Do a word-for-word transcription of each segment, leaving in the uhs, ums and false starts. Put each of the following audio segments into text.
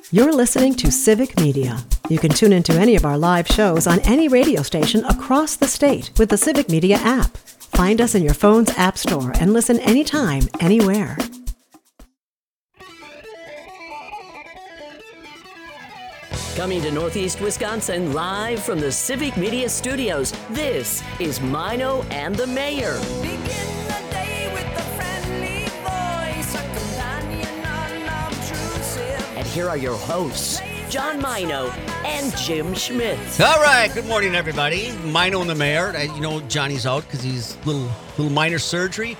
You're listening to Civic Media. You can tune into any of our live shows on any radio station across the state with the Civic Media app. Find us in your phone's app store and listen anytime, anywhere. Coming to Northeast Wisconsin live from the Civic Media Studios, this is Mino and the Mayor. Begin the day with a friendly voice, a companion unobtrusive. And here are your hosts, John Mino and Jim Schmidt. All right, good morning, everybody. Mino and the Mayor. You know, Johnny's out because he's little little minor surgery.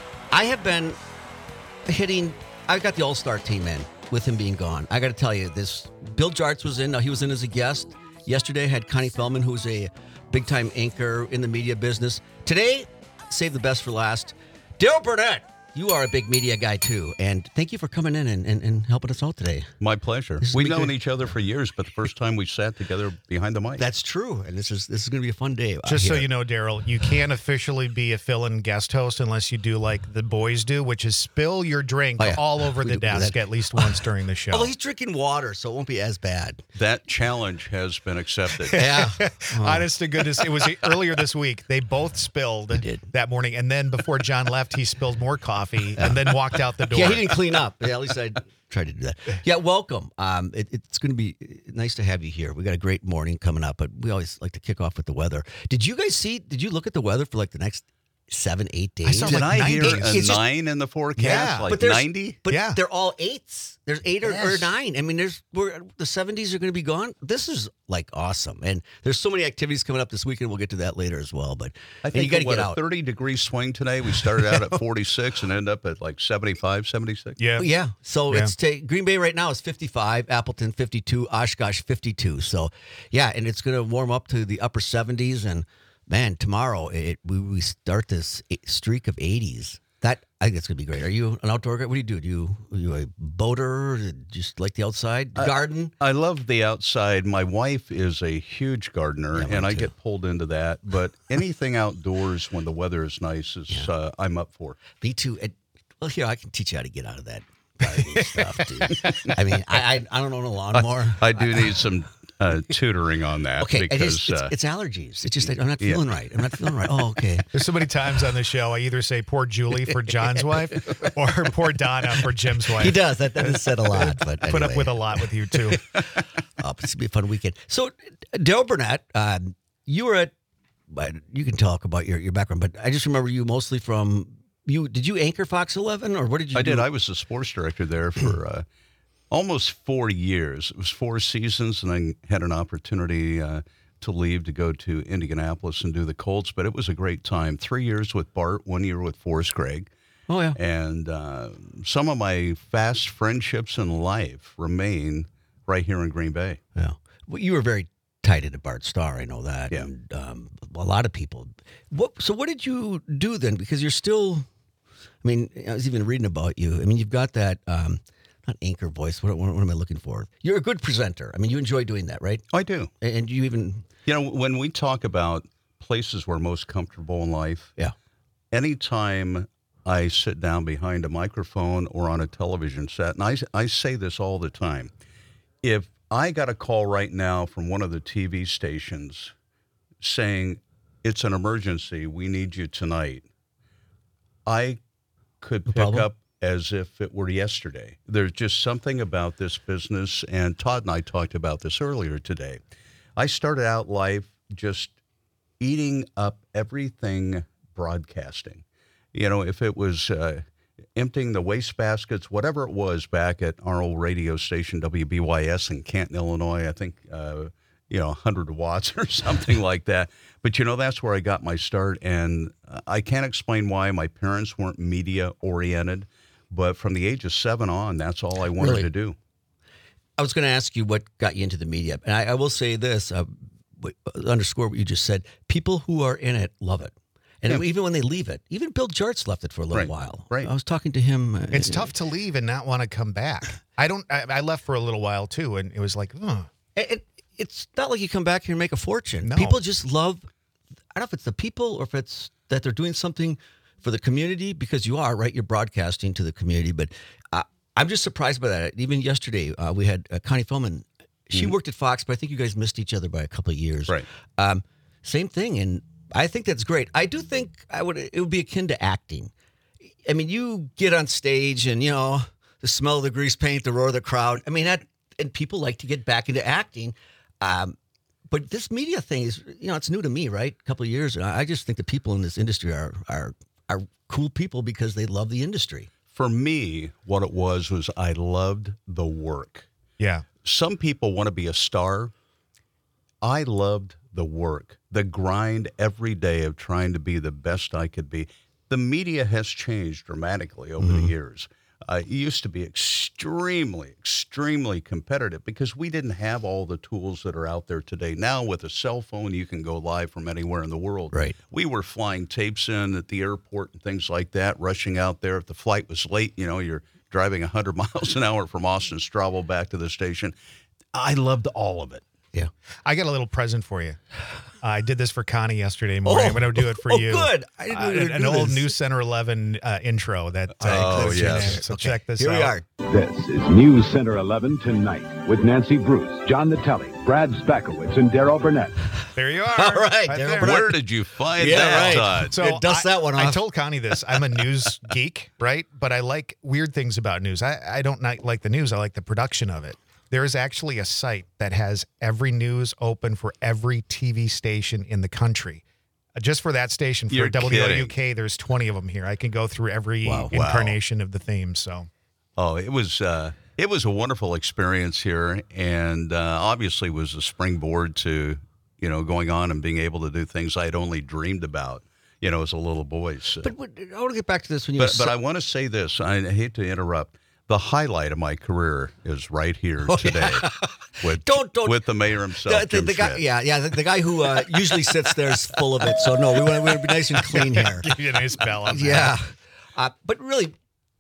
I have been hitting. I got the All-Star team in with him being gone. I got to tell you, this Bill Jarts was in. Now he was in as a guest. Yesterday I had Connie Feldman, who's a big-time anchor in the media business. Today, save the best for last. Daryl Burnett. You are a big media guy, too, and thank you for coming in and, and, and helping us out today. My pleasure. We've known each other for years, but the first time we sat together behind the mic. That's true, and this is this is going to be a fun day. Just so you know, Daryl, you can't officially be a fill-in guest host unless you do like the boys do, which is spill your drink oh, yeah. all over we the desk that. at least once during the show. Although he's drinking water, so it won't be as bad. That challenge has been accepted. Yeah. Oh. Honest to goodness, it was earlier this week. They both spilled did. that morning, and then before John left, he spilled more coffee and then walked out the door. Yeah, he didn't clean up. Yeah, at least I tried to do that. Yeah, welcome. Um, it, it's going to be nice to have you here. We got a great morning coming up, but we always like to kick off with the weather. Did you guys see? Did you look at the weather for like the next seven, eight days? I saw Did like I hear ninety. a It's just- nine in the forecast? Yeah, like but there's- ninety? But Yeah. they're all eights. There's eight or, or Yes. nine. I mean, there's we're, the seventies are going to be gone. This is like awesome, and there's so many activities coming up this weekend. We'll get to that later as well. But I and think you got to what, get a out. thirty degree swing today. We started out at forty-six and ended up at like seventy-five, seventy-six. Yeah. Yeah, so Yeah. it's ta- Green Bay right now is fifty-five, Appleton fifty-two, Oshkosh fifty-two. So, yeah, and it's going to warm up to the upper seventies. And man, tomorrow it we, we start this streak of eighties. That I think it's going to be great. Are you an outdoor guy? What do you do? Do you are you a boater? Just like the outside garden? I love the outside. My wife is a huge gardener, Yeah, mine and I too. get pulled into that. But anything outdoors when the weather is nice is Yeah. uh, I'm up for. Me too. And, well, here I can teach you how to get out of that gardening stuff, dude. I mean, I I, I don't own a lawnmower. I do need some uh, tutoring on that Okay, it because is, it's, uh, it's allergies. It's just that I'm not yeah. feeling right. I'm not feeling right. Oh, okay. There's so many times on the show I either say poor Julie for John's wife or poor Donna for Jim's wife. He does. That, that is said a lot. But Put up anyway. with a lot with you, too. Oh, it's gonna be a fun weekend. So, Daryl Burnett, um, you were at. but You can talk about your, your background, but I just remember you mostly from you. Did you anchor Fox eleven, or what did you? I do? did. I was the sports director there for uh, almost four years. It was four seasons, and I had an opportunity uh, to leave to go to Indianapolis and do the Colts. But it was a great time. Three years with Bart, one year with Forrest Gregg. Oh yeah. And uh, some of my fast friendships in life remain right here in Green Bay. Yeah. Well, you were very tied into Bart Starr. I know that. Yeah. And um, a lot of people. What? So what did you do then? Because you're still. I mean, I was even reading about you. I mean, you've got that. Um, Not anchor voice. What, what, what am I looking for? You're a good presenter. I mean, you enjoy doing that, right? I do. And you even, You know, when we talk about places we're most comfortable in life, yeah. anytime I sit down behind a microphone or on a television set, and I, I say this all the time, if I got a call right now from one of the T V stations saying, it's an emergency, we need you tonight, I could No pick problem. up as if it were yesterday. There's just something about this business, and Todd and I talked about this earlier today. I started out life just eating up everything broadcasting. You know, if it was uh, emptying the waste baskets, whatever it was back at our old radio station, W B Y S in Canton, Illinois, I think, uh, you know, one hundred watts or something like that. But, you know, that's where I got my start. And I can't explain why my parents weren't media oriented. But from the age of seven on, that's all I wanted Really? to do. I was going to ask you what got you into the media. And I, I will say this, uh, w- underscore what you just said. People who are in it love it. And Yeah. even when they leave it, even Bill Jarts left it for a little Right. while. Right. I was talking to him. Uh, It's tough to leave and not want to come back. I don't. I, I left for a little while too, and it was like, oh, It, it, it's not like you come back here and make a fortune. No. People just love, I don't know if it's the people or if it's that they're doing something for the community, because you are, right? You're broadcasting to the community. But I, I'm just surprised by that. Even yesterday, uh, we had uh, Connie Feldman. She Mhm. worked at Fox, but I think you guys missed each other by a couple of years. Right. Um, same thing, and I think that's great. I do think I would. It would be akin to acting. I mean, you get on stage, and you know the smell of the grease paint, the roar of the crowd. I mean, that, and people like to get back into acting. Um, but this media thing is, you know, it's new to me, right? A couple of years, and I I just think the people in this industry are are are cool people because they love the industry. For me, what it was was I loved the work. Yeah. Some people want to be a star. I loved the work, the grind every day of trying to be the best I could be. The media has changed dramatically over the years. Uh, it used to be extremely, extremely competitive because we didn't have all the tools that are out there today. Now with a cell phone, you can go live from anywhere in the world. Right. We were flying tapes in at the airport and things like that, rushing out there. If the flight was late, you know, you're driving one hundred miles an hour from Austin Straubel back to the station. I loved all of it. Yeah. I got a little present for you. I did this for Connie yesterday morning. I'm going to do it for oh, you. good. I didn't know Uh, you were an gonna an do old this. News Center eleven uh, intro that uh, Oh, clips your yes. name. So Okay, check this Here out. we are. This is News Center eleven Tonight with Nancy Bruce, John Natale, Brad Spakowitz, and Daryl Burnett. There you are. All right, Daryl there. Burnett. Where did you find Yeah, that, right. Todd? So Yeah, dust I, that one I off. told Connie this. I'm a news geek, right? But I like weird things about news. I, I don't not like the news. I like the production of it. There is actually a site that has every news open for every T V station in the country. Uh, Just for that station, for You're W L U K, kidding. there's twenty of them here. I can go through every Wow. Wow. incarnation of the theme. So Oh, it was uh, it was a wonderful experience here, and uh, obviously was a springboard to you know going on and being able to do things I had only dreamed about, you know, as a little boy. So. But what- I want to get back to this when you. But, were but so- I want to say this. I hate to interrupt. The highlight of my career is right here Oh, today with Don't- don't- with the mayor himself, the, the, Jim the guy, Schmidt. yeah, yeah, the, the guy who uh, usually sits there is full of it. So no, we want, we want to be nice and clean here. give you a nice balance. Yeah, uh, but really,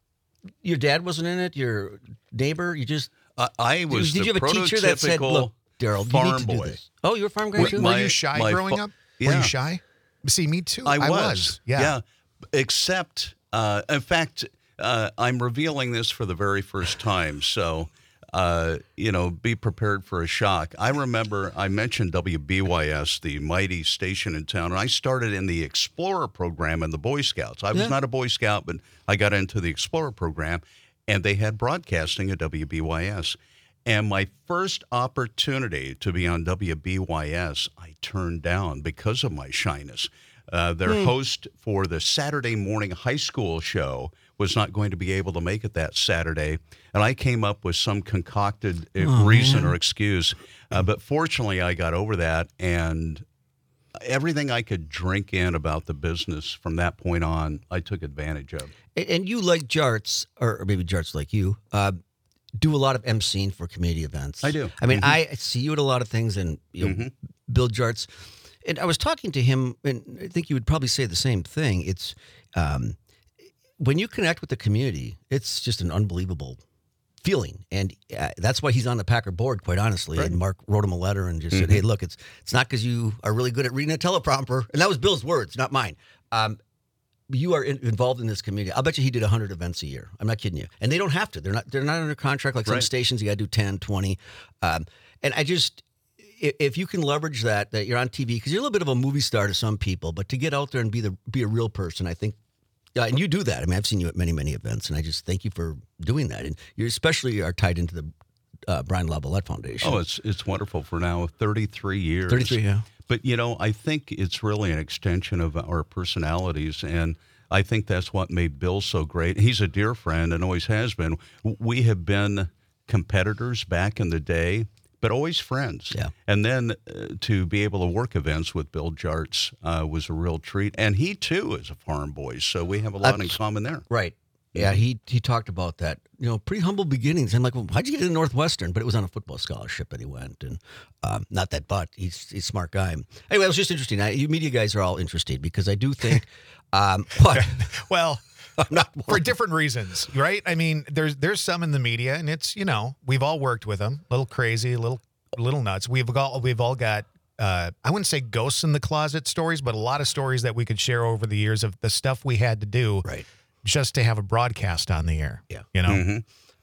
your dad wasn't in it. Your neighbor, you just I, I was did the you have a teacher that said, prototypical "Look, Daryl, you farm need to do boy. this"? Oh, you're a farm guy Were, too. were My- you shy my growing fa- up? Were Yeah. you shy? See, me too. I was. Yeah. yeah. Except, uh, in fact, uh, I'm revealing this for the very first time. So, uh, you know, be prepared for a shock. I remember I mentioned W B Y S, the mighty station in town, and I started in the Explorer program in the Boy Scouts. I was Yeah. not a Boy Scout, but I got into the Explorer program, and they had broadcasting at W B Y S. And my first opportunity to be on W B Y S, I turned down because of my shyness. Uh, their host for the Saturday morning high school show was not going to be able to make it that Saturday. And I came up with some concocted uh, reason or excuse. Uh, but fortunately, I got over that. And everything I could drink in about the business from that point on, I took advantage of. And, and you like Jarts, or, or maybe Jarts like you, uh, do a lot of emceeing for community events. I do. I mean, Mhm. I see you at a lot of things, and you know, Bill Jarts. And I was talking to him, and I think you would probably say the same thing. It's um, when you connect with the community, it's just an unbelievable feeling, and uh, that's why he's on the Packer board, quite honestly. And Mark wrote him a letter and just said, "Hey, look, it's it's not because you are really good at reading a teleprompter," and that was Bill's words, not mine. Um, you are in, involved in this community. I'll bet you he did one hundred events a year. I'm not kidding you. And they don't have to. They're not They're not under contract like some Right. stations. You got to do ten, twenty. Um, and I just, i- if you can leverage that, that you're on T V, because you're a little bit of a movie star to some people, but to get out there and be the be a real person, I think, yeah, and you do that. I mean, I've seen you at many, many events, and I just thank you for doing that. And you especially are tied into the uh, Brian LaVallette Foundation. Oh, it's it's wonderful for now thirty-three years. thirty-three, yeah. But, you know, I think it's really an extension of our personalities, and I think that's what made Bill so great. He's a dear friend and always has been. We have been competitors back in the day, but always friends. Yeah. And then uh, to be able to work events with Bill Jarts uh, was a real treat. And he, too, is a farm boy, so we have a lot in Abs- common there. Right. Yeah, he he talked about that. You know, pretty humble beginnings. I'm like, well, how'd you get into Northwestern? But it was on a football scholarship that he went, and um, not that, but he's he's a smart guy. Anyway, it was just interesting. I, you media guys are all interested because I do think, um, what Well, I'm not for different reasons, right? I mean, there's there's some in the media, and it's you know we've all worked with them, a little crazy, a little a little nuts. We've got we've all got uh, I wouldn't say ghosts in the closet stories, but a lot of stories that we could share over the years of the stuff we had to do right. just to have a broadcast on the air. Yeah. you know. Mhm.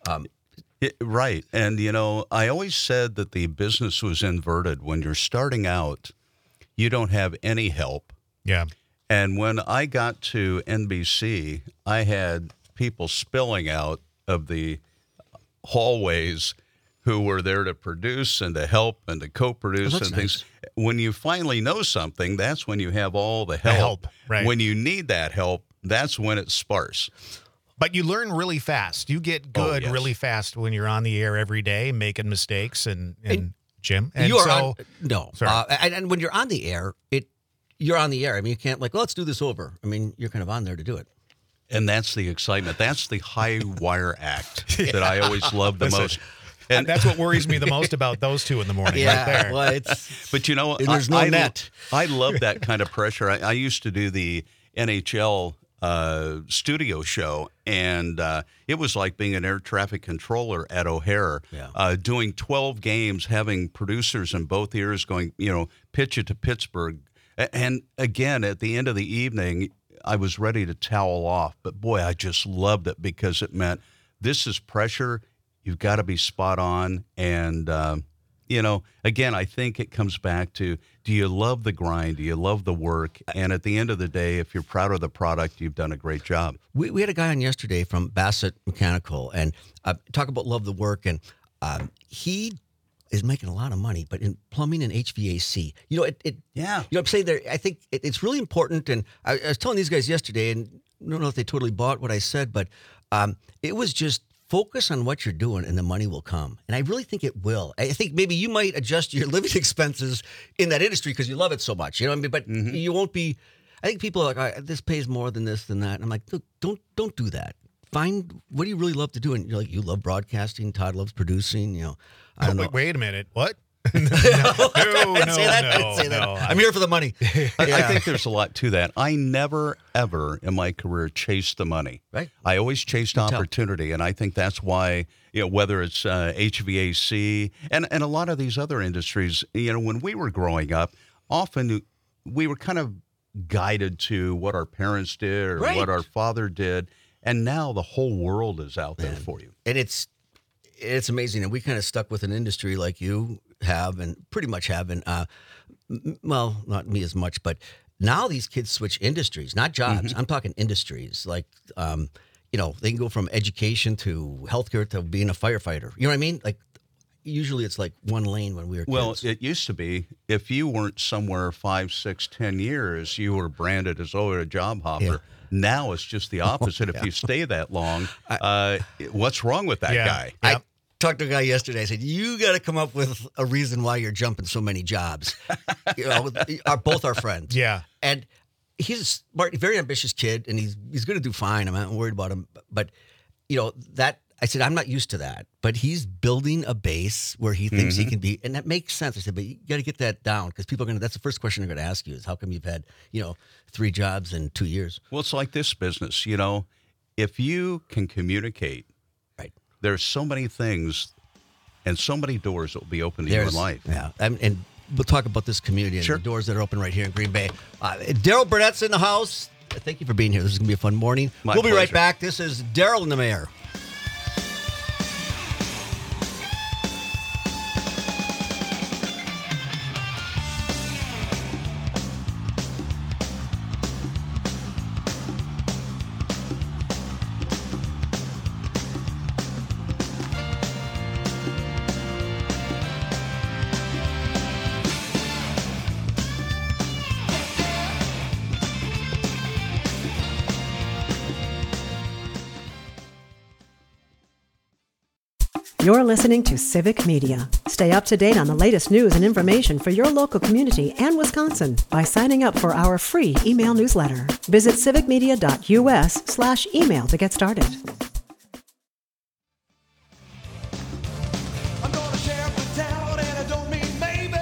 Um, It- right. And, you know, I always said that the business was inverted. When you're starting out, you don't have any help. Yeah. And when I got to N B C, I had people spilling out of the hallways who were there to produce and to help and to co-produce Oh, that's and things. When you finally know something, that's when you have all the help. help, right. When you need that help, that's when it's sparse. But you learn really fast. You get Oh, good yes. really fast when you're on the air every day, making mistakes and, and, And Jim. And you are so, on, no, Sorry. uh, and, and when you're on the air, it you're on the air. I mean, you can't like, well, let's do this over. I mean, you're kind of on there to do it. And that's the excitement. That's the high wire act that I always love the Listen, most. and that's what worries me the most about those two in the morning right there. well, it's But you know, And there's I, no I, net. I love that kind of pressure. I, I used to do the N H L uh, studio show, and uh, it was like being an air traffic controller at O'Hare, Yeah. uh, doing twelve games, having producers in both ears going, you know, pitch it to Pittsburgh. A- And again, at the end of the evening, I was ready to towel off. But boy, I just loved it because it meant this is pressure. You've got to be spot on. And, um, you know, again, I think it comes back to, do you love the grind? Do you love the work? And at the end of the day, if you're proud of the product, you've done a great job. we, we had a guy on yesterday from Bassett Mechanical, and uh, talk about love the work, and um, he is making a lot of money, but in plumbing and H V A C, you know, it, it Yeah. you know, I'm saying there, I think it, it's really important. And I, I was telling these guys yesterday, and I don't know if they totally bought what I said, but um, it was just focus on what you're doing and the money will come. And I really think it will. I think maybe you might adjust your living expenses in that industry because you love it so much, you know what I mean? But you won't be, I think people are like, all right, this pays more than this, than that. And I'm like, look, don't, don't do that. Find, what do you really love to do? And you're like, you love broadcasting, Todd loves producing, you know, I don't Oh, know. wait, wait a minute. What? no, no, no, I didn't say that. I no, didn't say that. no. I'm here for the money. I, I Yeah. think there's a lot to that. I never, ever in my career chased the money. Right. I always chased tell. opportunity, and I think that's why, you know, whether it's uh, H V A C and, and a lot of these other industries, you know, when we were growing up, often we were kind of guided to what our parents did or Right. what our father did, and now the whole world is out there for you. And it's it's amazing, and we kind of stuck with an industry like you have, and pretty much have, and uh, m- well, not me as much, but now these kids switch industries, not jobs. I'm talking industries, like um, you know, they can go from education to healthcare to being a firefighter. You know what I mean? Like usually it's like one lane when we were Well, kids. it used to be if you weren't somewhere five, six, ten years, you were branded as oh, a job hopper. Yeah. Now it's just the opposite. If you stay that long, uh, what's wrong with that Yeah. guy? I Yep. talked to a guy yesterday. I said, "You got to come up with a reason why you're jumping so many jobs." You know, our both our friends. Yeah. and he's a smart, very ambitious kid, and he's he's going to do fine. I'm not worried about him. But you know that I said I'm not used to that. But he's building a base where he thinks he can be, and that makes sense. I said, but you got to get that down because people are going to. That's the first question they're going to ask you is, how come you've had you know three jobs in two years? Well, it's like this business, you know, if you can communicate, Right. there's so many things and so many doors that will be open to you in There's- life. Yeah, and, and we'll talk about this community and Sure. the doors that are open right here in Green Bay. Uh, Daryl Burnett's in the house. Thank you for being here. This is going to be a fun morning. My we'll be right pleasure. back. This is Daryl and the Mayor. You're listening to Civic Media. Stay up to date on the latest news and information for your local community and Wisconsin by signing up for our free email newsletter. Visit civicmedia.us slash email to get started. I'm gonna share up the town, and I don't mean maybe.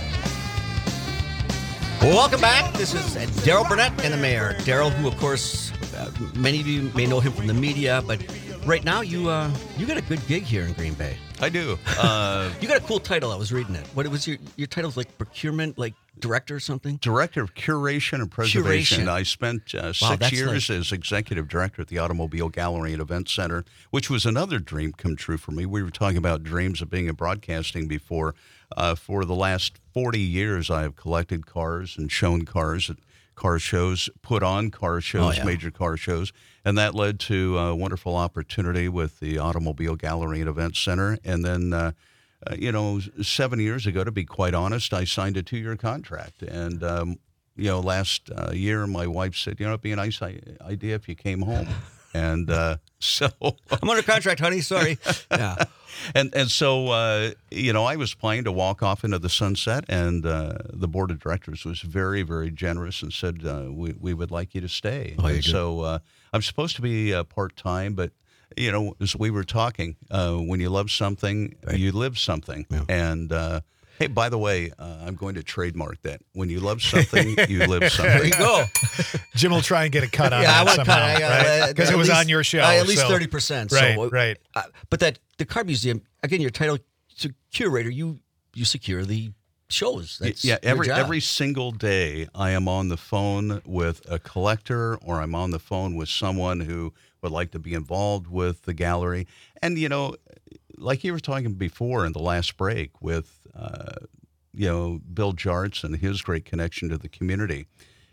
Welcome back. This is uh, Daryl Burnett and the Mayor. Daryl, who, of course, uh, many of you may know him from the media, but right now you uh, you got a good gig here in Green Bay. I do. Uh, You got a cool title. I was reading it. What was your your title's like procurement, like director or something? Director of Curation and Preservation. Curation. I spent uh, Wow, six that's years like- as executive director at the Automobile Gallery and Event Center, which was another dream come true for me. We were talking about dreams of being in broadcasting before. Uh, for the last forty years, I have collected cars and shown cars at car shows, put on car shows, Oh, yeah. major car shows, and that led to a wonderful opportunity with the Automobile Gallery and Event Center. And then, uh, uh, you know, seven years ago, to be quite honest, I signed a two-year contract. And, um, you know, last uh, year, my wife said, you know, it'd be a nice I- idea if you came home. And uh, so... I'm under contract, honey. Sorry. Yeah. And and so, uh, you know, I was planning to walk off into the sunset, and uh, the board of directors was very, very generous and said, uh, we, we would like you to stay. Oh, you and do? so uh, I'm supposed to be uh, part-time, but, you know, as we were talking, uh, when you love something, Right. you live something. Yeah. And, uh, hey, by the way, uh, I'm going to trademark that. When you love something, you live something. There you go. Jim will try and get a cut on Yeah, I that want somehow, cut. I got right? uh, Because at it was least- on your show. uh, at least so- thirty percent. Right, so, right. Uh, but that the car museum again. Your title, to curator. You you secure the shows. That's yeah, your every job. every single day I am on the phone with a collector, or I'm on the phone with someone who would like to be involved with the gallery. And you know, like you were talking before in the last break with uh, you know, Bill Jarts and his great connection to the community.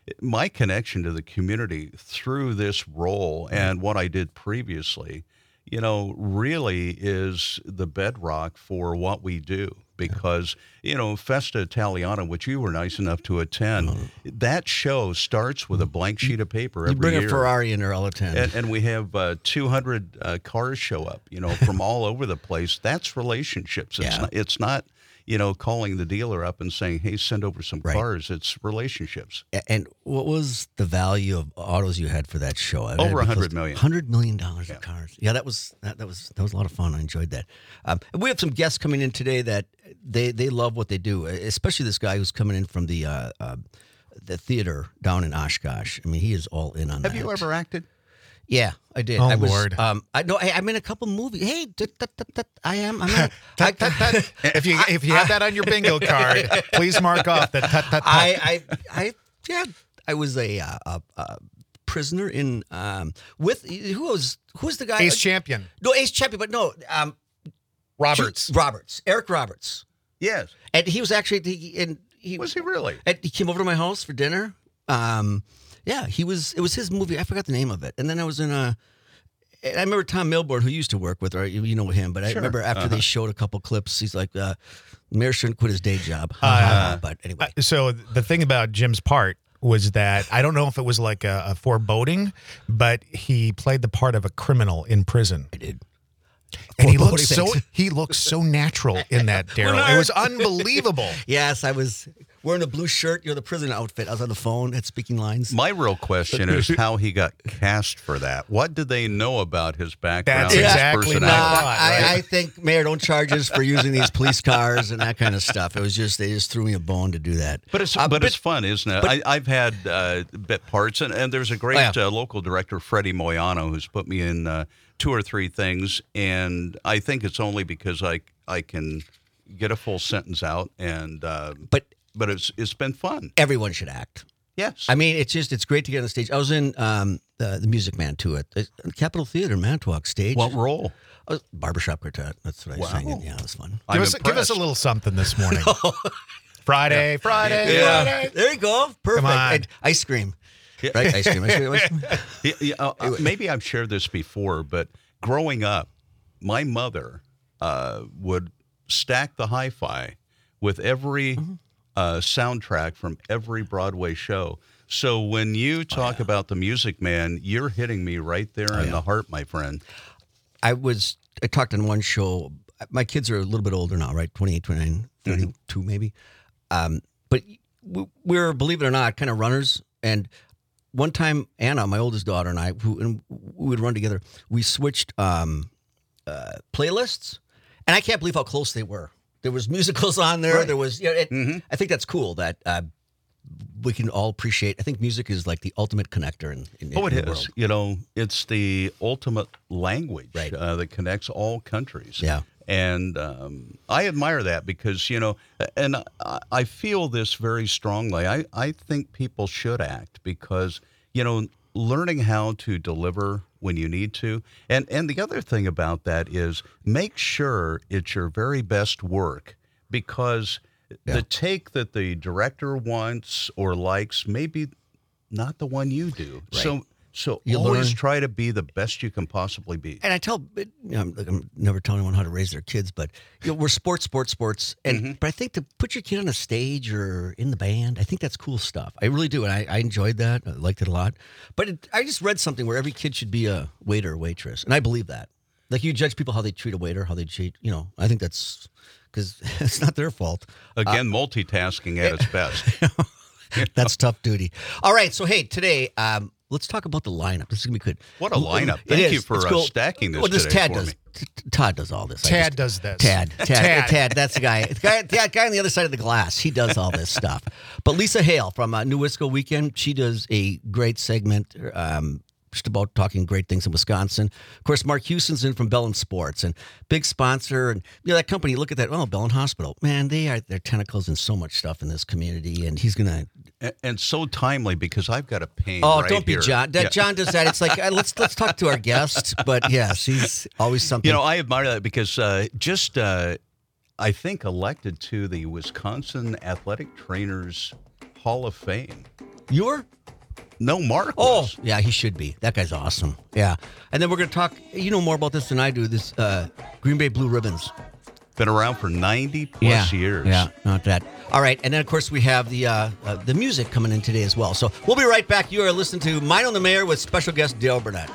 My connection to the community through this role and what I did previously, you know, really is the bedrock for what we do. Because, you know, Festa Italiana, which you were nice enough to attend, that show starts with a blank sheet of paper every you bring year. a Ferrari in there, I'll attend. And, and we have uh, two hundred uh, cars show up, you know, from all over the place. That's relationships. It's, Yeah. not, it's not, you know, calling the dealer up and saying, hey, send over some Right. cars. It's relationships. A- And what was the value of autos you had for that show? I Over had one hundred close- million. one hundred million dollars Yeah. of cars. Yeah, that was that, that was that was a lot of fun. I enjoyed that. Um, and we have some guests coming in today that they they love what they do, especially this guy who's coming in from the uh, uh, the theater down in Oshkosh. I mean, he is all in on Have that. you ever acted? Yeah, I did. Oh, I was, Lord. Um, I know. I, I'm in a couple movies. Hey, tut, tut, tut, tut, I am. I'm not. I, If you if you have that on your bingo card, please mark off that. Tut, tut, tut. I, I, I, yeah, I was a, uh, a, a prisoner in um with who was who was the guy? Ace Champion No, Ace Champion, but no, um, Roberts. Roberts, Eric Roberts, Yes. and he was actually he, and he Was he really? and he came over to my house for dinner. Um, yeah, he was. It was his movie. I forgot the name of it. And then I was in a. and I remember Tom Milborn, who used to work with her. You you know him, but I Sure. remember after Uh-huh. they showed a couple clips, he's like, uh, "Mayor shouldn't quit his day job." Uh, but anyway, Uh, So the thing about Jim's part was that I don't know if it was like a, a foreboding, but he played the part of a criminal in prison. I did. And he Foreboding, looked so thanks. he looked so natural in that, Daryl. It was unbelievable. Yes, I was wearing a blue shirt. You know, the prison outfit. I was on the phone at speaking lines. My real question is how he got cast for that. What did they know about his background? That's and his exactly No, my personality? thought, I, right? I think Mayor don't charge us for using these police cars and that kind of stuff. It was just they just threw me a bone to do that. But it's Uh, but, it's fun, isn't it? but- I, I've had uh, bit parts, and, and there's a great Oh, yeah. uh, local director, Freddie Moyano, who's put me in uh, two or three things, and I think it's only because I I can get a full sentence out, and uh, But but it's it's been fun. everyone should act. Yes, I mean, it's just it's great to get on the stage. I was in um, the, the Music Man too at the Capitol Theater, Manitowoc stage. what role? I was barbershop quartet. That's what I Wow. sang in. Yeah, it was fun. I'm Give us, give us a impressed. little something this morning. Friday, Friday, Yeah, Friday. there you go. Perfect. Come on. And ice cream. Right, ice cream. Ice cream. Ice cream. Yeah, yeah, uh, uh, maybe I've shared this before, but growing up, my mother uh, would stack the hi-fi with every Mm-hmm. uh, soundtrack from every Broadway show. So when you talk about the Music Man, you're hitting me right there in yeah. the heart, my friend. I was, I talked on one show. My kids are a little bit older now, right? twenty-eight, twenty-nine, thirty-two maybe. Um, but we- we're, believe it or not, kind of runners. And one time, Anna, my oldest daughter, and I, who and we would run together, we switched um, uh, playlists. And I can't believe how close they were. There was musicals on there. Right. There was, you know, it, Mhm. I think that's cool that uh, we can all appreciate. I think music is like the ultimate connector in, in, Oh, it in the is. world. You know, it's the ultimate language Right. uh, that connects all countries. Yeah. And um, I admire that because, you know, and I, I feel this very strongly. I, I think people should act because, you know, learning how to deliver when you need to. And, and the other thing about that is make sure it's your very best work because yeah. the take that the director wants or likes may be not the one you do. Right. So So you always learn. Try to be the best you can possibly be. And I tell, you know, I'm, I'm never telling anyone how to raise their kids, but you know, we're sports, sports, sports. And mm-hmm. but I think to put your kid on a stage or in the band, I think that's cool stuff. I really do, and I, I enjoyed that. I liked it a lot. But it, I just read something where every kid should be a waiter or waitress, and I believe that. Like you judge people how they treat a waiter, how they treat, you know. I think that's because it's not their fault. Again, uh, multitasking at its best. That's tough duty. All right, so hey, today. Um, Let's talk about the lineup. This is going to be good. What a lineup. Thank you for uh, cool. stacking this well, this today Tad for does, me. T- Todd does all this. Tad does this. Tad. Tad. Tad. Tad. That's the guy. The guy, the guy on the other side of the glass. He does all this stuff. But Lisa Hale from uh, New Wisco Weekend, she does a great segment um, just about talking great things in Wisconsin. Of course, Mark Houston's in from Bellin Sports and big sponsor. And you know that company, look at that. Oh, Bellin Hospital. Man, they are their tentacles in so much stuff in this community. And he's going to... And, and so timely because I've got a pain. Oh, right don't be here. John. That yeah. John does that. It's like uh, let's let's talk to our guest. But yes, he's always something. You know, I admire that because uh, just uh, I think elected to the Wisconsin Athletic Trainers Hall of Fame. You're? No, Mark. Oh, was. yeah, he should be. That guy's awesome. Yeah, and then we're going to talk. You know more about this than I do. This uh, Green Bay Blue Ribbons. Been around for ninety plus yeah, years. Yeah, not that. All right, and then of course we have the uh, uh, the music coming in today as well. So we'll be right back. You are listening to Mine on the Mayor with special guest Dale Burnett.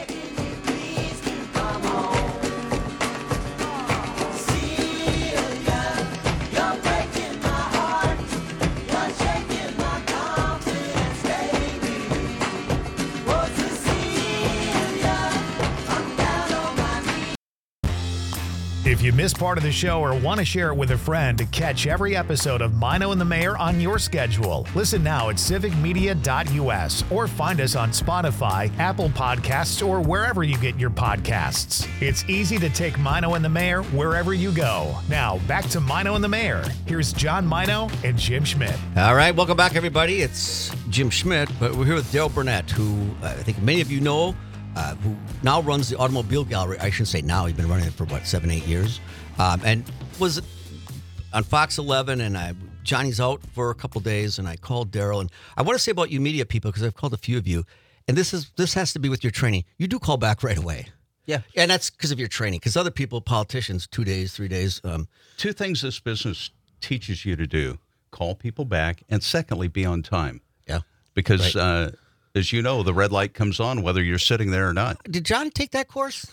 If you missed part of the show or want to share it with a friend, catch every episode of Mino and the Mayor on your schedule. Listen now at civic media dot u s or find us on Spotify, Apple Podcasts, or wherever you get your podcasts. It's easy to take Mino and the Mayor wherever you go. Now, back to Mino and the Mayor. Here's John Mino and Jim Schmidt. All right, welcome back, everybody. It's Jim Schmidt, but we're here with Dale Burnett, who uh, I think many of you know. Uh, who now runs the Automobile Gallery. I shouldn't say now. He's been running it for, what, seven, eight years? Um, and was on Fox eleven, and I, Johnny's out for a couple days, and I called Daryl. And I want to say about you media people, because I've called a few of you, and this is this has to be with your training. You do call back right away. Yeah. And that's because of your training. Because other people, politicians, two days, three days. Um, Two things this business teaches you to do. Call people back, and secondly, be on time. Yeah. Because... Right. Uh, As you know, the red light comes on whether you're sitting there or not. Did Johnny take that course?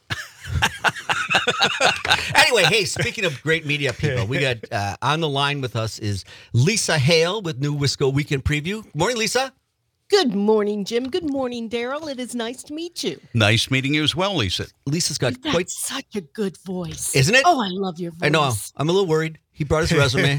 Anyway, hey, speaking of great media people, we got uh, on the line with us is Lisa Hale with New Wisco Weekend Preview. Morning, Lisa. Good morning, Jim. Good morning, Daryl. It is nice to meet you. Nice meeting you as well, Lisa. Lisa's got That's quite... such a good voice. Isn't it? Oh, I love your voice. I know. I'm a little worried. He brought his resume.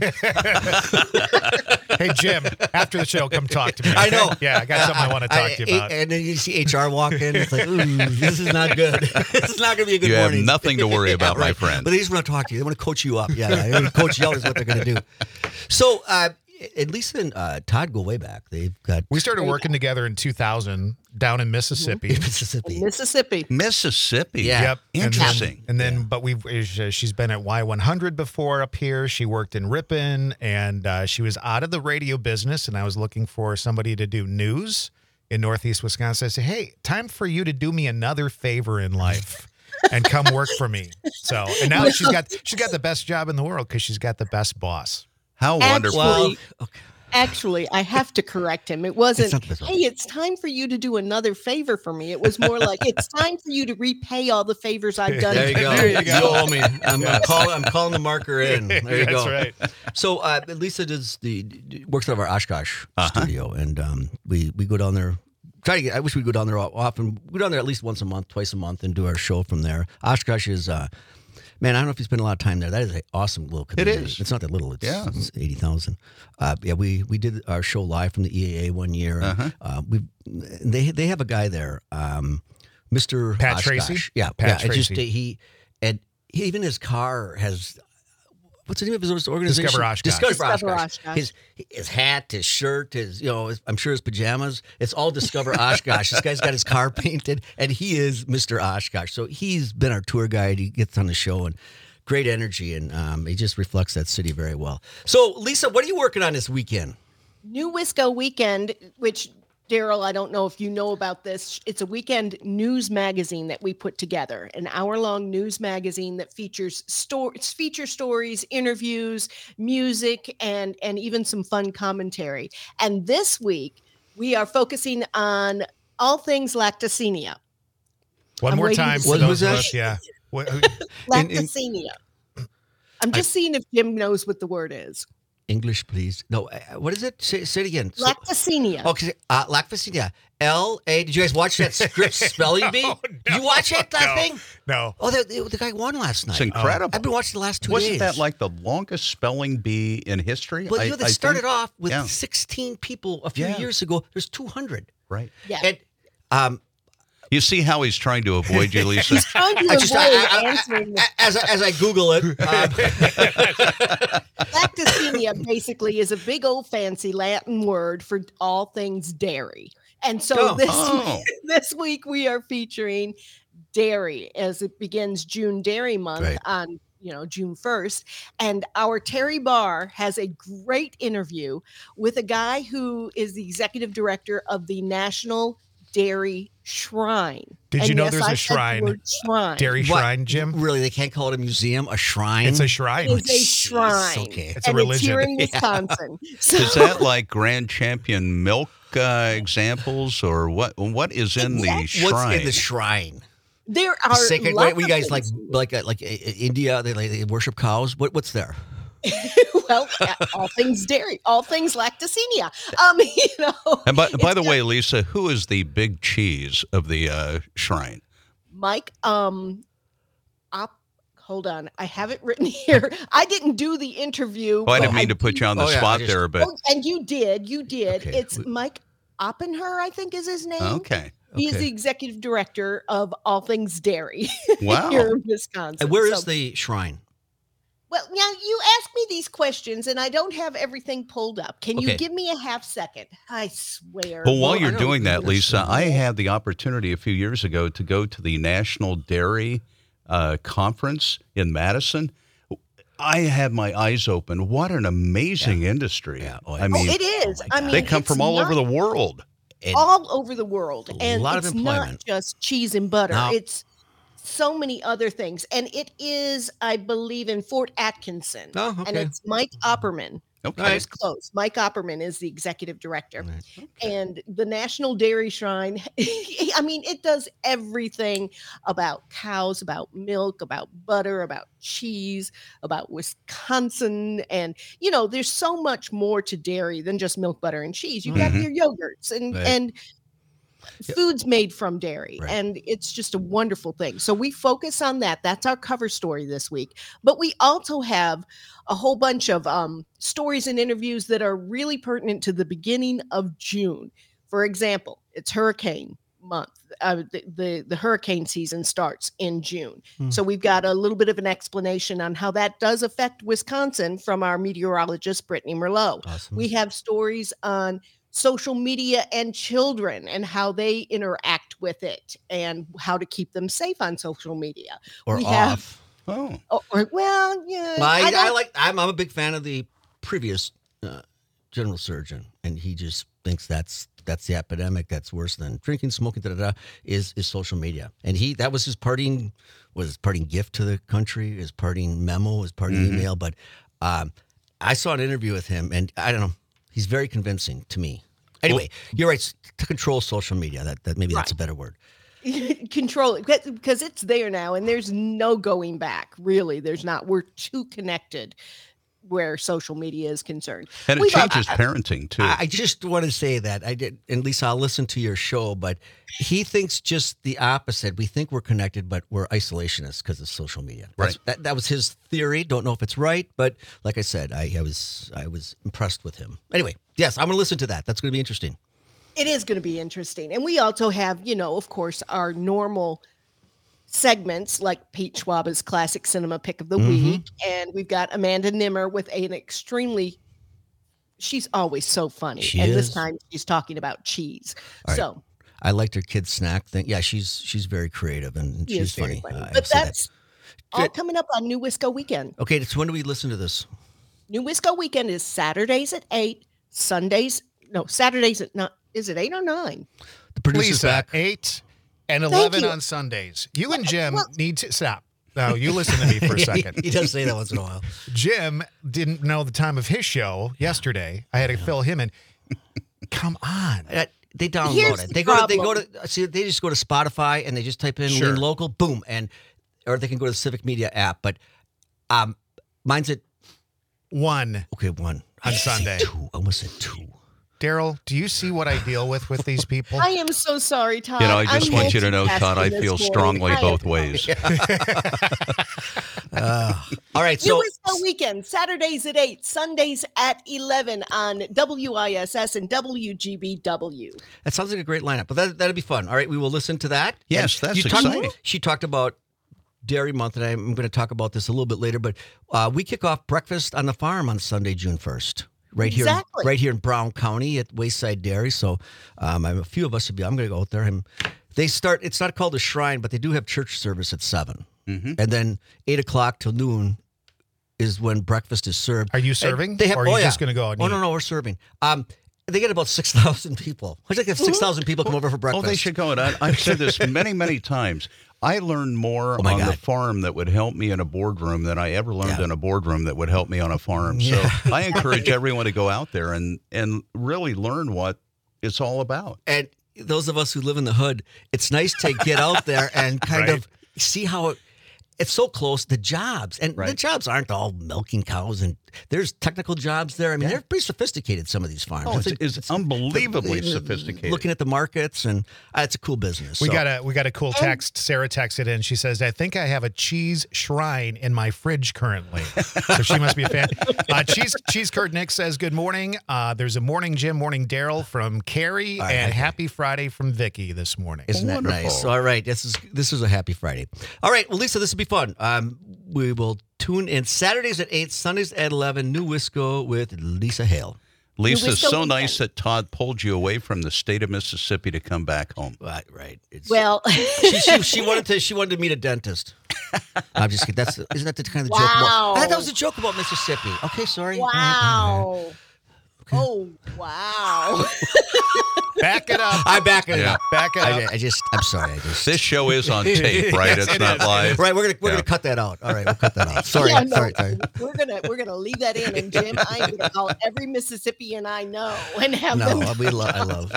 Hey, Jim, after the show, come talk to me. Okay? I know. Yeah, I got something I, I want to talk I, to you about. And then you see H R walk in. It's like, ooh, this is not good. This is not going to be a good you morning. You have nothing to worry about, yeah, right. my friend. But they just want to talk to you. They want to coach you up. Yeah, they want to coach you out is what they're going to do. So, uh, at least in uh, Todd go way back. They've got we started working together in two thousand down in Mississippi. Mississippi. Mississippi. Mississippi. Yeah. Yep. Interesting. And then, and then yeah. but we've she's been at Y one hundred before up here. She worked in Ripon, and uh, she was out of the radio business. And I was looking for somebody to do news in Northeast Wisconsin. I said, "Hey, time for you to do me another favor in life." And come work for me. So, and now she's got she's got the best job in the world because she's got the best boss. How wonderful. Actually, okay. actually, I have to correct him. It wasn't, It's not hey, it's time for you to do another favor for me. It was more like, it's time for you to repay all the favors I've done. There you go. There you go. You owe me. I'm, I'm, calling, I'm calling the marker in. There you That's go. right. So uh, Lisa does the works out of our Oshkosh Uh-huh. studio, and um, we we go down there. Try to get. I wish we'd go down there often. We go down there at least once a month, twice a month, and do our show from there. Oshkosh is. Uh, Man, I don't know if you spend a lot of time there. That is an awesome little community. is. It's not that little. It's, Yeah. it's eighty thousand. Uh, yeah, we, we did our show live from the E A A one year. Uh-huh. Uh, we they they have a guy there, um, Mister Pat Oshkosh. Tracy? Yeah, Pat yeah. It's just Tracy. uh, he and even his car has. What's the name of his organization? Discover Oshkosh. Discover, Discover Oshkosh. Oshkosh. His his hat, his shirt, his you know, his, I'm sure his pajamas. It's all Discover Oshkosh. This guy's got his car painted, and he is Mister Oshkosh. So he's been our tour guide. He gets on the show and great energy, and um, he just reflects that city very well. So Lisa, what are you working on this weekend? New Wisco Weekend, which Daryl, I don't know if you know about this. It's a weekend news magazine that we put together, an hour-long news magazine that features sto- feature stories, interviews, music, and and even some fun commentary. And this week, we are focusing on all things lactacemia. One I'm more waiting time to for see- those What was of that? us. Yeah. What- Lactacemia. I'm just seeing if Jim knows what the word is. English, please. No, uh, what is it? Say, say it again. So- Lactacemia. Okay, uh, lactacemia. L A. Did you guys watch that script spelling bee? No, Did you watch that, that no, thing? No. Oh, the, the, the guy won last night. It's incredible. I've been watching the last two Wasn't days. that like the longest spelling bee in history? Well, I- you know, they I started think- off with yeah. sixteen people a few Yeah. years ago. There's two hundred. Right. Yeah. And um, You see how he's trying to avoid you, Lisa? He's trying to I just, avoid I, I, answering I, as, I- as I Google it, um, Lactacemia basically is a big old fancy Latin word for all things dairy. And so Oh. this Oh. this week we are featuring dairy as it begins June Dairy Month Right. on you know June first, and our Terry Barr has a great interview with a guy who is the executive director of the National Dairy Shrine. Did And you know yes, there's I a said the shrine? word shrine. Dairy what- Shrine, Jim? Really, they can't call it a museum, a shrine. It's a shrine. It's a Jeez, shrine. okay. It's a and it's here religion. in Wisconsin. So Is that like Grand Champion milk uh, examples, or what? What is in the Exactly. shrine? What's in the shrine? there The are sacred. lots What, what you of guys like? things. Like uh, like uh, India? They like they worship cows. What what's there? Well, uh, all things dairy, all things lactacemia. Um, you know. And by, by it's the got- way, Lisa, who is the big cheese of the uh, shrine? Mike, um, op, hold on, I have it written here. I didn't do the interview. Oh, I didn't but mean to put you on the Oh, yeah, I spot just- there, but Oh, and you did, you did. Okay. It's Mike Oppenher, I think is his name. okay. He is Okay. the executive director of all things dairy Wow. here in Wisconsin. And where is So- the shrine? Well, now you ask me these questions, and I don't have everything pulled up. Can you Okay. give me a half second? I swear. Well, while Well, I you're know doing that, that's- Lisa, I had the opportunity a few years ago to go to the National Dairy uh, Conference in Madison. I had my eyes open. What an amazing industry. Yeah. Oh, I Oh, mean, it is. my I God. mean, they come it's from all not over the world. And all over the world, A and lot of it's employment. not just cheese and butter. No. It's so many other things, and it is, I believe, in Fort Atkinson. Oh, And okay. it's Mike Opperman. Okay. I was close. Mike Opperman is the executive director. Right. And the National Dairy Shrine, I mean, it does everything about cows, about milk, about butter, about cheese, about Wisconsin. And, you know, there's so much more to dairy than just milk, butter, and cheese. You got Mhm. your yogurts and, Right. and foods made from dairy. Right. And it's just a wonderful thing. So we focus on that. That's our cover story this week. But we also have a whole bunch of um, stories and interviews that are really pertinent to the beginning of June. For example, it's hurricane month. Uh, the, the the hurricane season starts in June. Hmm. So we've got a little bit of an explanation on how that does affect Wisconsin from our meteorologist, Brittany Merlot. Awesome. We have stories on social media and children and how they interact with it and how to keep them safe on social media. or we have- off. Oh, Oh, or, well, yeah. I, I, don't- like. I'm, I'm a big fan of the previous uh, general surgeon, and he just thinks that's that's the epidemic. That's worse than drinking, smoking. Da, da, da, is is social media, and he that was his parting was his parting gift to the country, his parting memo, his parting Mhm. email. But um, I saw an interview with him, and I don't know. He's very convincing to me. Anyway, you're right. s- To control social media, that that maybe that's a Right. better word. control it because- because it's there now and there's no going back. Really, there's not. We're too connected where social media is concerned. and it We've al- changes parenting too. I I just want to say that I did, and Lisa, I'll listen to your show, but he thinks just the opposite. We think we're connected, but we're isolationists because of social media. That's- Right. That, that was his theory. Don't know if it's right, but like I said, I, I was I was impressed with him. Anyway, yes, I'm going to listen to that. That's going to be interesting. It is going to be interesting. And we also have, you know, of course, our normal segments like Pete Schwaba's Classic Cinema Pick of the Mm-hmm. Week. And we've got Amanda Nimmer with an extremely, she's always so funny. She and this is. time she's talking about cheese. All right. So I liked her kids snack thing. Yeah, she's she's very creative and she she's is very funny. funny. Uh, I but see that. that's all Good. coming up on New Wisco Weekend. Okay, so when do we listen to this? New Wisco Weekend is Saturdays at eight, Sundays, no, Saturdays at nine. Is it eight or nine? The producer's Lisa, back. eight and Thank eleven you. on Sundays. You and Jim Well- need to stop. No, you listen to me for a second. he does say that once in a while. Jim didn't know the time of his show yesterday. I had to fill him in. Come on. Uh, They download Here's it. the They go to they go problem. to see they just go to Spotify and they just type in Sure. Lean Local, boom, and or they can go to the Civic Media app. But um mine's at One. okay, one. On I said Sunday. Two. I almost said two. Daryl, do you see what I deal with with these people? I am so sorry, Todd. You know, I just I'm want you to know, Todd, I multitasking this feel morning. strongly I both am- ways. Uh, all right, New so Wisco Weekend, Saturdays at eight, Sundays at eleven on W I S S and W G B W. that sounds like a great lineup. But that that'd be fun. All right, we will listen to that. Yes, And that's you talked- exciting. She talked about Dairy Month, and I'm going to talk about this a little bit later. But uh, we kick off breakfast on the farm on Sunday, June first. Right here, Exactly. right here in Brown County at Wayside Dairy. So, um, I'm, a few of us will be. I'm going to go out there, and they start. It's not called a shrine, but they do have church service at seven, Mhm. and then eight o'clock till noon is when breakfast is served. Are you And serving? They have, or are oh, you yeah. just going to go out and Oh eat? no, no, we're serving. Um, they get about six thousand people. I think if six thousand people come over for Oh, breakfast. they should go. And I, I've said this many, many times. I learned more Oh, my on the God. farm that would help me in a boardroom than I ever learned Yeah. in a boardroom that would help me on a farm. Yeah. So I encourage everyone to go out there and, and really learn what it's all about. And those of us who live in the hood, it's nice to get out there and kind Right. of see how it, it's so close. The jobs and the Right. jobs aren't all milking cows, and there's technical jobs there. I mean, they're pretty sophisticated. Some of these farms. Oh, it's, like- it's unbelievably the- the- sophisticated. Looking at the markets, and uh, it's a cool business. We So- got a we got a cool text. Sarah texted in. She says, "I think I have a cheese shrine in my fridge currently." So she must be a fan. Uh, cheese Cheese Curd Nick says, "Good morning. Uh, there's a morning Jim, morning Daryl from Carrie, All right, and hi, happy Friday from Vicky this morning." Isn't that Wonderful. nice? All right, this is this is a happy Friday. All right, well, Lisa, this will be fun. Um, we will tune in Saturdays at eight, Sundays at eleven. New Wisco with Lisa Hale. Lisa, New it's Wisco so weekend. nice that Todd pulled you away from the state of Mississippi to come back home. Right, right. It's, Well, she, she, she wanted to she wanted to meet a dentist. I'm just kidding. That's isn't that the kind of joke? About, Wow. I thought that was a joke about Mississippi. Okay, sorry. wow. Oh, wow. Back it up. I back it Yeah. up. Back it I, up. I just I'm sorry. I just This show is on tape, right? Yes, it's it not is. live. right. We're gonna we're Yeah. gonna cut that out. All right, we'll cut that out. Sorry, Yeah, no, sorry, sorry. We're gonna we're gonna leave that in, and Jim, I'm gonna call every Mississippian I know and have No, them. we love. I love.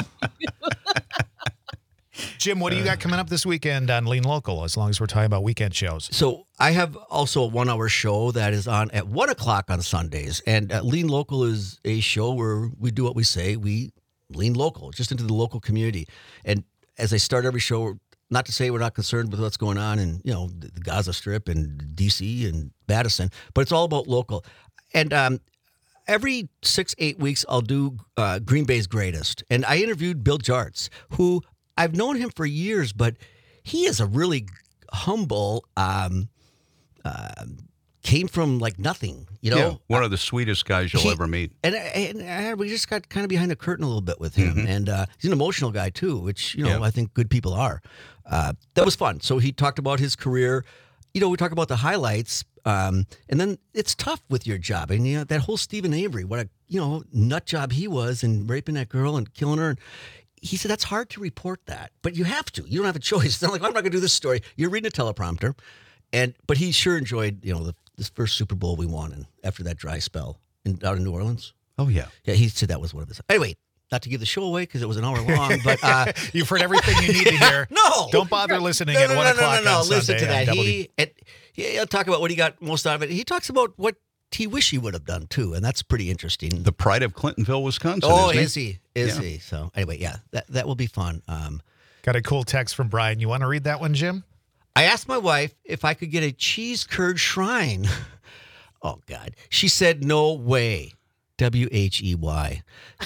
Jim, what do you got coming up this weekend on Lean Local? As long as we're talking about weekend shows. So I have also a one-hour show that is on at one o'clock on Sundays, and uh, Lean Local is a show where we do what we say. We lean local, just into the local community. And as I start every show, not to say we're not concerned with what's going on in you know the the Gaza Strip and D C and Madison, but it's all about local. And um, every six eight weeks, I'll do uh, Green Bay's Greatest, and I interviewed Bill Jarts, who I've known him for years, but he is a really humble. Um, uh, came from like nothing, you know. Yeah, one of the sweetest guys you'll He- ever meet. And, and, and we just got kind of behind the curtain a little bit with him. And uh, he's an emotional guy, too, which, you know, Yeah. I think good people are. Uh, that was fun. So he talked about his career. You know, we talk about the highlights. Um, and then it's tough with your job. And, you know, that whole Stephen Avery, what a, you know, nut job he was and raping that girl and killing her. And he said, that's hard to report that. But you have to. You don't have a choice. It's not like, I'm not going to do this story. You're reading a teleprompter. And But he sure enjoyed, you know, the, this first Super Bowl we won and after that dry spell in, out in New Orleans. Oh, yeah. Yeah, he said that was one of his. Anyway, not to give the show away because it was an hour long, but uh, You've heard everything you need to hear. no, Don't bother listening no, at no, one no, o'clock no, no, no. on Listen Sunday to that. on W. He, and, yeah, he'll talk about what he got most out of it. He talks about what he wish he would have done too, and that's pretty interesting. The pride of Clintonville, Wisconsin. oh, isn't is he? Is Yeah. he? So anyway, yeah, that that will be fun. Um, Got a cool text from Brian. You want to read that one, Jim? I asked my wife if I could get a cheese curd shrine. Oh God, she said no way. W H E Y.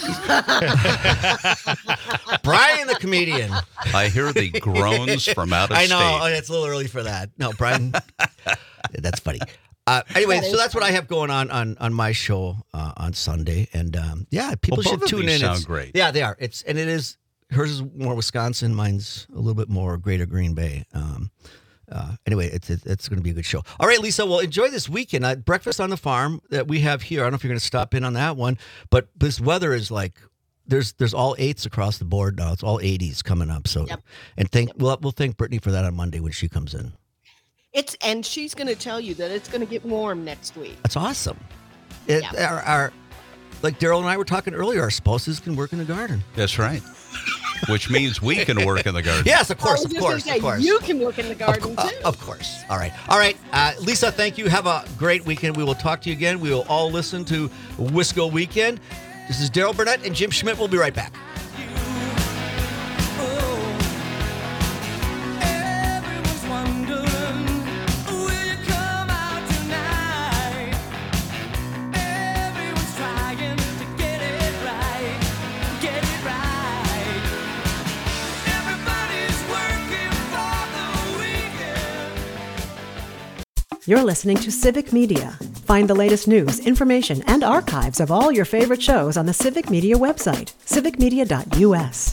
Brian the comedian. I hear the groans from out of I know. state. Oh, it's a little early for that. No, Brian. That's funny. Uh, anyway, That so is that's what I have going on on, on my show uh, on Sunday. And um, yeah, people Well, should both of tune these in. sound It's- great. Yeah, they are. It's And it is, hers is more Wisconsin. Mine's a little bit more Greater Green Bay. Um, uh, anyway, it's it's, it's going to be a good show. All right, Lisa, well, enjoy this weekend. Uh, breakfast on the farm that we have here. I don't know if you're going to stop in on that one, but this weather is like, there's there's all eights across the board now. It's all eighties coming up. So, Yep. and thank we'll, we'll thank Brittany for that on Monday when she comes in. It's and she's going to tell you that it's going to get warm next week. That's awesome. It, Yeah. our, our, like Daryl and I were talking earlier, our spouses can work in the garden. That's right. Which means we can work in the garden. Yes, of I course, was of just gonna course, say, of course. You can work in the garden Uh, too. of course. All right. All right. Uh, Lisa, thank you. Have a great weekend. We will talk to you again. We will all listen to Wisco Weekend. This is Daryl Burnett and Jim Schmidt. We'll be right back. Everyone's wondering, will you come out tonight? Everyone's trying to get it right, get it right. Everybody's working for the weekend. You're listening to Civic Media. Find the latest news, information, and archives of all your favorite shows on the Civic Media website, civic media dot U S.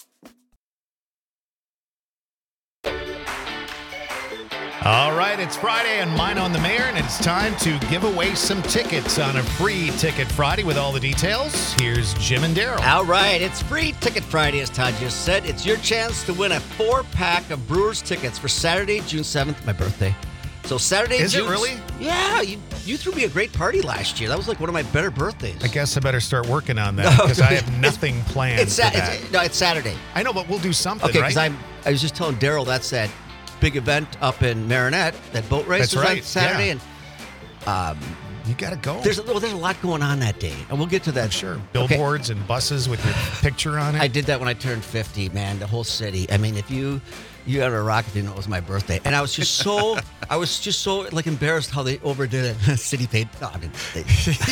All right, it's Friday and Mine on the Mayor, and it's time to give away some tickets on a free Ticket Friday with all the details. Here's Jim and Daryl. All right. It's Free Ticket Friday, as Todd just said. It's your chance to win a four-pack of Brewers tickets for Saturday, June seventh, my birthday. So Saturday, Is it June really? Yeah. You, you threw me a great party last year. That was like one of my better birthdays. I guess I better start working on that because I have It's- nothing planned It's, for sa- that. it's no, it's Saturday. I know, but we'll do something, Okay, right? because I'm. I was just telling Daryl that's that big event up in Marinette, that boat race That's was on right, Saturday, yeah. and um, You got to go. there's a, well, there's a lot going on that day, and we'll get to that. sure. Okay. Billboards and buses with your picture on it. I did that when I turned fifty, man. The whole city. I mean, if you you got a rock if you know it was my birthday, and I was just so I was just so like embarrassed how they overdid it. City paid. No, I didn't. They,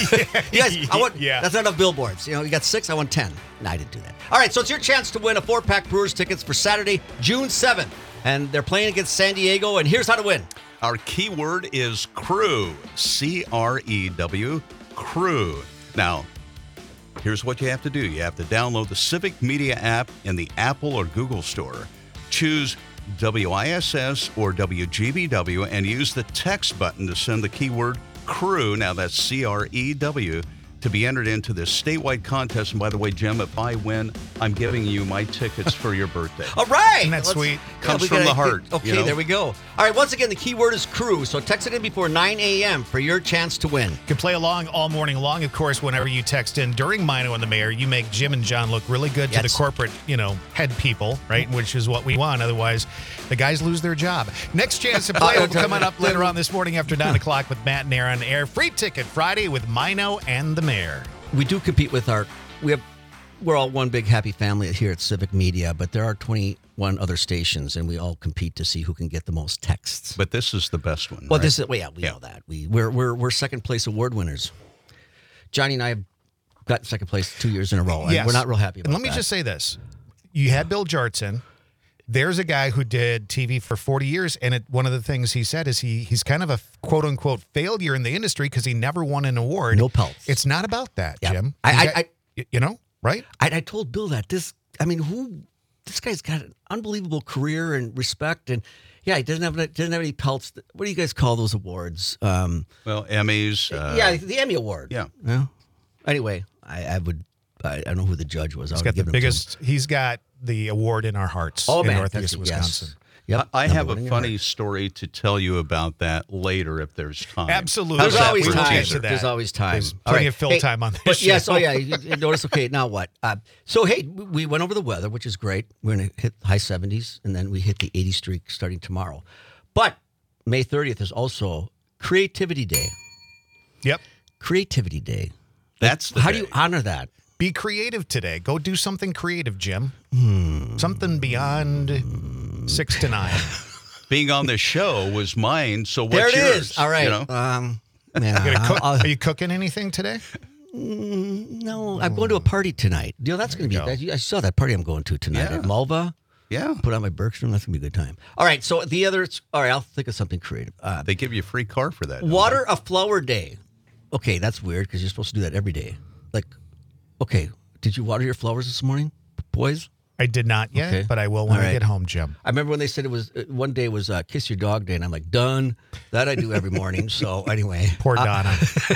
yes, I want. Yeah. That's not enough billboards. You know, you got six. I want ten. No, I didn't do that. All right, so it's your chance to win a four-pack Brewers tickets for Saturday, June seventh, and they're playing against San Diego. And here's how to win. Our keyword is crew. C R E W, crew. Now, here's what you have to do. You have to download the Civic Media app in the Apple or Google Store. Choose W I S S or W G B W and use the text button to send the keyword crew, now that's C R E W, to be entered into this statewide contest. And by the way, Jim, if I win, I'm giving you my tickets for your birthday. All right. Isn't that Let's- sweet? Comes we from gotta the heart, get- okay, you know? there we go. All right, once again, the keyword is crew. So text it in before nine a.m. for your chance to win. You can play along all morning long. Of course, whenever you text in during Mino and the Mayor, you make Jim and John look really good to the Yes. corporate, you know, head people, right? Which is what we want. Otherwise, the guys lose their job. Next chance to play will come on up later on this morning after nine o'clock with Matt and Aaron on air. Free Ticket Friday with Mino and the Mayor. We do compete with our. We have. We're all one big happy family here at Civic Media, but there are twenty-one other stations, and we all compete to see who can get the most texts. But this is the best one. Well, right? this is well, yeah, we Yeah. know that. We we're we're we're second place award winners. Johnny and I have got second place two years in a row, and Yes. we're not real happy about And let me that. just say this. You had Bill Jartson. There's a guy who did T V for forty years, and it, one of the things he said is he he's kind of a quote unquote failure in the industry because he never won an award. No pelts. It's not about that, Yeah. Jim. I- You I- got- I- y- you know, right? I, I told Bill that this. I mean, who? This guy's got an unbelievable career and respect, and yeah, he doesn't have doesn't have any pelts. What do you guys call those awards? Um, Well, Emmys. Uh, yeah, the Emmy Award. Yeah. Yeah. Anyway, I, I would. I, I don't know who the judge was. I He's would got the give him to him. biggest. He's got the award in our hearts Oh in man, Northeast that's- Wisconsin. Yes. Yep. I number have one a in your funny heart. story to tell you about that later if there's time. Absolutely. There's How's that always for a time. teaser? that. There's always time. There's All plenty right. of fill Hey, time on this But yes, show. oh yeah. You, you notice. Okay, now what? Uh, so hey, we went over the weather, which is great. We're gonna hit high seventies, and then we hit the eighty streak starting tomorrow. But May thirtieth is also Creativity Day. Yep. Creativity Day. That's the How day. do you honor that? Be creative today. Go do something creative, Jim. Hmm. Something beyond six to nine. Being on the show was mine, so what's there it yours? is. All right. You know? Um, yeah, You gonna cook- I'll- are you cooking anything today? Mm, no, I'm going to a party tonight. You know, that's going to be. you That, I saw that party I'm going to tonight Yeah. at Malva. Yeah. Put on my Bergstrom. That's going to be a good time. All right. So the other. All right. I'll think of something creative. Uh, They give you a free car for that. don't water a flower day. Okay, that's weird because you're supposed to do that every day. Like, okay, did you water your flowers this morning, boys? I did not yet, Okay. but I will when All I right. get home, Jim. I remember when they said it was uh, one day was uh, Kiss Your Dog Day, and I'm like, done. That I do every morning. So anyway, Poor Donna.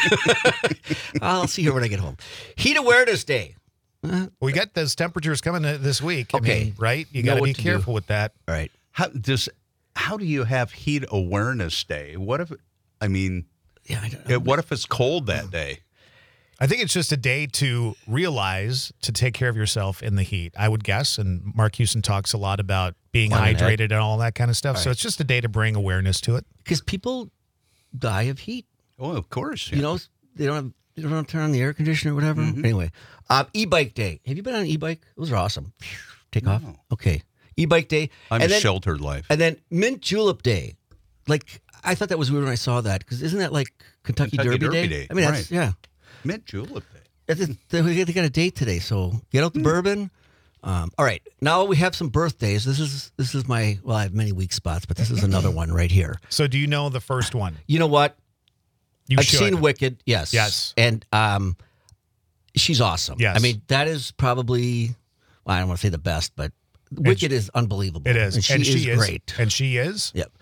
I'll see her when I get home. Heat Awareness Day. We got those temperatures coming uh, this week. Okay. I mean, right? You Know got to what be to do. careful with that. All right. How does? How do you have heat awareness day? What if? I mean, Yeah. I don't eh, know. what if it's cold that day? I think it's just a day to realize to take care of yourself in the heat, I would guess. And Mark Houston talks a lot about being Planning ahead. hydrated and all that kind of stuff. So it's just a day to bring awareness to it. Because people die of heat. Oh, of course. You know, they don't have they don't have to turn on the air conditioner or whatever. Anyway, uh, e-bike day. Have you been on an e-bike? Those are awesome. Take off. Okay. E-bike day. I'm and a then, sheltered life. And then mint julep day. Like I thought that was weird when I saw that because isn't that like Kentucky, Kentucky Derby, Derby day? Day, I mean, that's right. yeah. Mint julep day. That's it. They they got a date today, so get out the bourbon. Um, all right, now we have some birthdays. This is this is my well, I have many weak spots, but this is another one right here. So do you know the first one? You know what? You I've should. seen Wicked. Yes. Yes. And um, she's awesome. Yes. I mean, that is probably well, I don't want to say the best, but Wicked is unbelievable. It is. and she, is, is great. And she is Yep.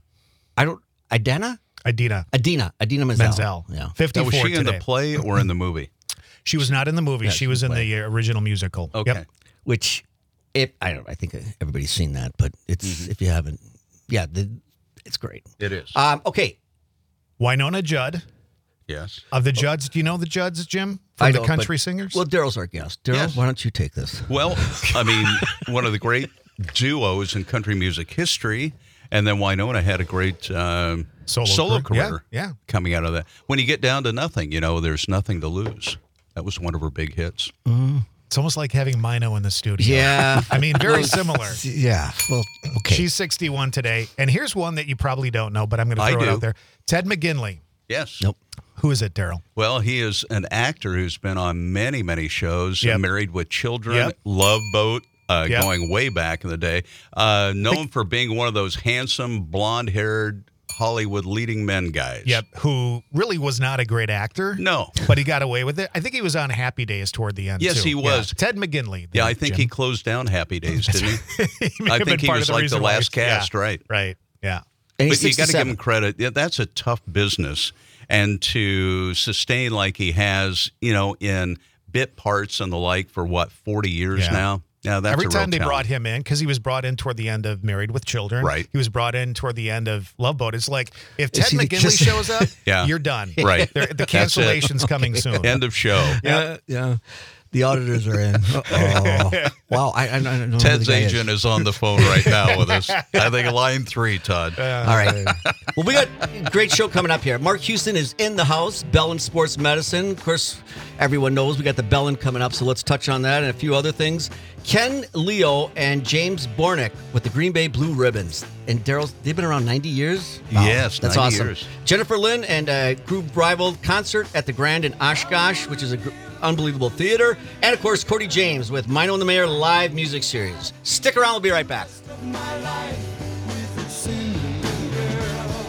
I don't. Idana. Adina Adina. Adina Menzel. Menzel. Yeah. Now, fifty-four was she in today. the play or in the movie? She was not in the movie. Yeah, she she was in played. the uh, original musical. Okay. Yep. Which, it I don't. I think everybody's seen that, but it's Mm-hmm. if you haven't, yeah, the, it's great. It is. Um, okay. Winona Judd. yes. Of the Judds, do you know the Judds, Jim? From I the don't, country but- singers? Well, Daryl's our guest. Daryl, Yes. why don't you take this? Well, I mean, one of the great duos in country music history, and then Winona had a great um, Solo solo career. career Yeah, yeah. coming out of that. When you get down to nothing, you know, there's nothing to lose. That was one of her big hits. It's almost like having Mino in the studio. Yeah. I mean, very similar. Yeah. Well, okay. She's sixty-one today. And here's one that you probably don't know, but I'm going to I throw it do. out there. Ted McGinley. Yes. Nope. Who is it, Daryl? Well, he is an actor who's been on many, many shows. Yep. Married with Children, Yep. Love Boat, uh, Yep. going way back in the day. Uh, known for being one of those handsome, blonde-haired Hollywood leading men guys. Yep. Who really was not a great actor. No. But he got away with it. I think he was on Happy Days toward the end. Yes, too. he was. Yeah. Ted McGinley. Yeah, there, I think Jim. he closed down Happy Days, didn't he? He may I have think been he part was of like the reason why- last cast, yeah, right? Right. Yeah. And But he's you got to give him sixty-seven. credit. Yeah, that's a tough business, and to sustain like he has, you know, in bit parts and the like for what forty years Yeah. now. Yeah, that's Every a time real they talent. brought him in, because he was brought in toward the end of Married with Children. Right. He was brought in toward the end of Love Boat. It's like, if Ted he McGinley just- shows up, Yeah. you're done. Right. They're- the That's it. cancellation's coming soon. End of show. Yeah. Yeah. The auditors are in. Oh. Wow. I, I, I don't know. who Ted's the guy is. agent is on the phone right now with us. I think line three, Todd. All right. Well, we got a great show coming up here. Mark Houston is in the house. Bellin Sports Medicine. Of course, everyone knows we got the Bellin coming up, so let's touch on that and a few other things. Ken Leo and James Bornick with the Green Bay Blue Ribbons. And Daryl, they've been around ninety years? Yes, That's ninety awesome. years. Jennifer Lynn and a group rival concert at the Grand in Oshkosh, which is a gr- unbelievable theater. And, of course, Cordy James with Mino and the Mayor live music series. Stick around. We'll be right back. My life with a single girl,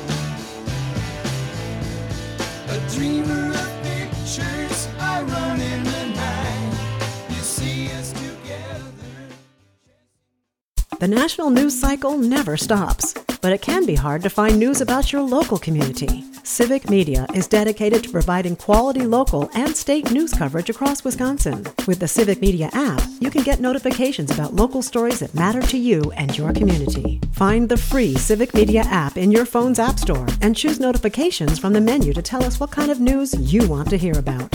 a dreamer of pictures. I run in the night. You see us together. The national news cycle never stops, but it can be hard to find news about your local community. Civic Media is dedicated to providing quality local and state news coverage across Wisconsin. With the Civic Media app, you can get notifications about local stories that matter to you and your community. Find the free Civic Media app in your phone's app store and choose notifications from the menu to tell us what kind of news you want to hear about.